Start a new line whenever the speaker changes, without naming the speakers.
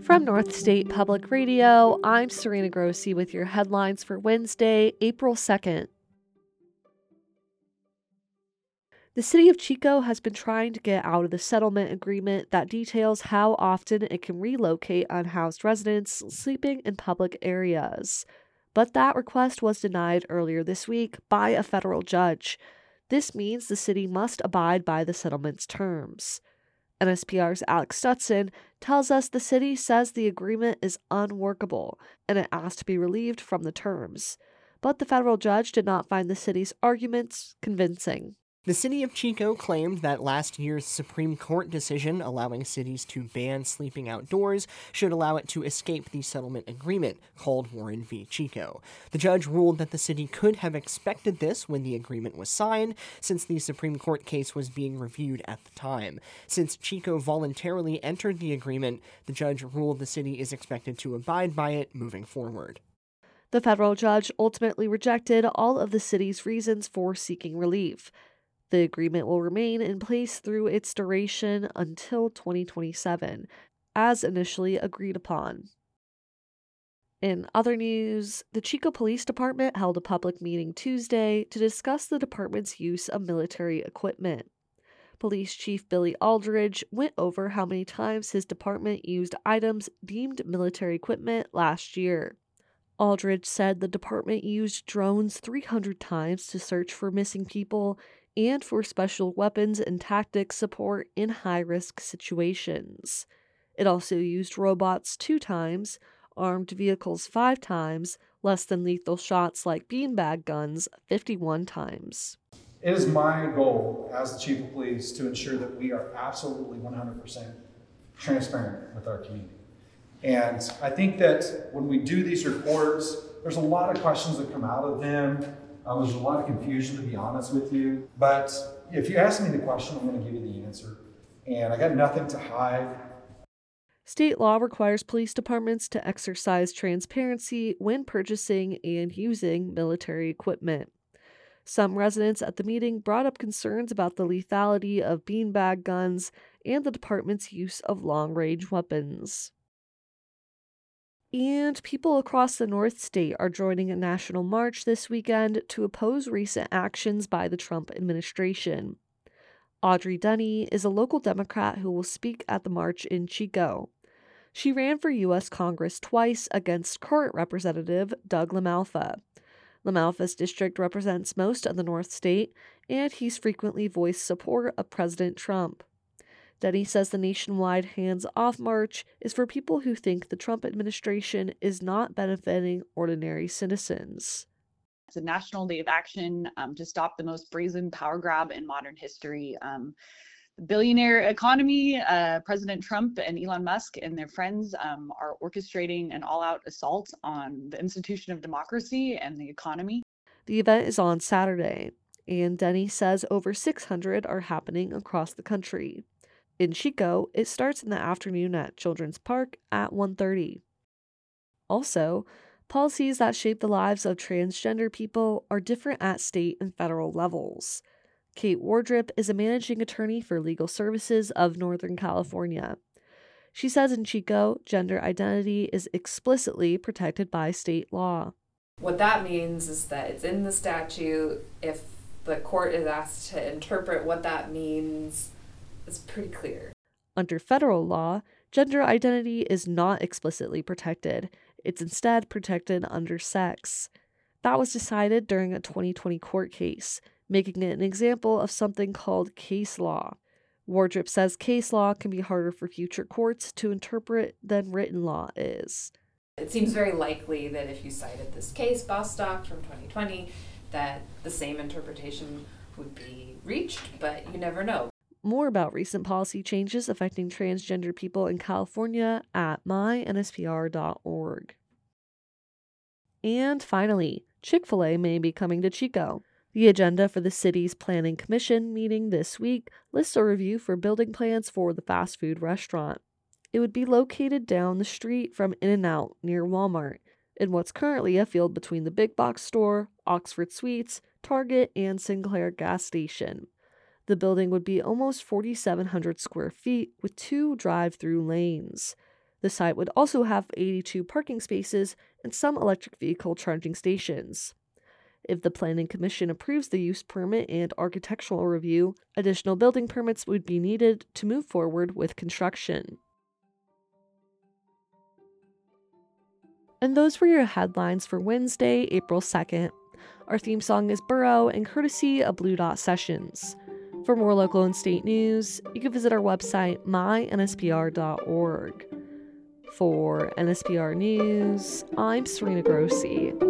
From North State Public Radio, I'm Serena Grossi with your headlines for Wednesday, April 2nd. The city of Chico has been trying to get out of the settlement agreement that details how often it can relocate unhoused residents sleeping in public areas. But that request was denied earlier this week by a federal judge. This means the city must abide by the settlement's terms. NSPR's Alex Stutson tells us the city says the agreement is unworkable and it asked to be relieved from the terms. But the federal judge did not find the city's arguments convincing.
The city of Chico claimed that last year's Supreme Court decision allowing cities to ban sleeping outdoors should allow it to escape the settlement agreement, called Warren v. Chico. The judge ruled that the city could have expected this when the agreement was signed, since the Supreme Court case was being reviewed at the time. Since Chico voluntarily entered the agreement, the judge ruled the city is expected to abide by it moving forward.
The federal judge ultimately rejected all of the city's reasons for seeking relief. The agreement will remain in place through its duration until 2027, as initially agreed upon. In other news, the Chico Police Department held a public meeting Tuesday to discuss the department's use of military equipment. Police Chief Billy Aldridge went over how many times his department used items deemed military equipment last year. Aldridge said the department used drones 300 times to search for missing people and for special weapons and tactics support in high-risk situations. It also used robots 2 times, armed vehicles 5 times, less than lethal shots like beanbag guns 51 times.
It is my goal as the Chief of Police to ensure that we are absolutely 100% transparent with our community. And I think that when we do these reports, there's a lot of questions that come out of them. There's a lot of confusion, to be honest with you. But if you ask me the question, I'm going to give you the answer. And I got nothing to hide.
State law requires police departments to exercise transparency when purchasing and using military equipment. Some residents at the meeting brought up concerns about the lethality of beanbag guns and the department's use of long-range weapons. And people across the North State are joining a national march this weekend to oppose recent actions by the Trump administration. Audrey Dunne is a local Democrat who will speak at the march in Chico. She ran for U.S. Congress twice against current Representative Doug LaMalfa. LaMalfa's district represents most of the North State, and he's frequently voiced support of President Trump. Dunne says the nationwide hands-off march is for people who think the Trump administration is not benefiting ordinary citizens.
It's a national day of action to stop the most brazen power grab in modern history. The billionaire economy, President Trump and Elon Musk and their friends are orchestrating an all-out assault on the institution of democracy and the economy.
The event is on Saturday, and Dunne says over 600 are happening across the country. In Chico, it starts in the afternoon at Children's Park at 1:30. Also, policies that shape the lives of transgender people are different at state and federal levels. Kate Wardrip is a managing attorney for Legal Services of Northern California. She says in Chico, gender identity is explicitly protected by state law.
What that means is that it's in the statute. If the court is asked to interpret what that means, it's pretty clear.
Under federal law, gender identity is not explicitly protected. It's instead protected under sex. That was decided during a 2020 court case, making it an example of something called case law. Wardrip says case law can be harder for future courts to interpret than written law is.
It seems very likely that if you cited this case, Bostock from 2020, that the same interpretation would be reached, but you never know.
More about recent policy changes affecting transgender people in California at mynspr.org. And finally, Chick-fil-A may be coming to Chico. The agenda for the city's Planning Commission meeting this week lists a review for building plans for the fast food restaurant. It would be located down the street from In-N-Out near Walmart, in what's currently a field between the big box store, Oxford Suites, Target, and Sinclair gas station. The building would be almost 4,700 square feet with 2 drive-through lanes. The site would also have 82 parking spaces and some electric vehicle charging stations. If the Planning Commission approves the use permit and architectural review, additional building permits would be needed to move forward with construction. And those were your headlines for Wednesday, April 2nd. Our theme song is Burrow and courtesy of Blue Dot Sessions. For more local and state news, you can visit our website, mynspr.org. For NSPR News, I'm Serena Grossi.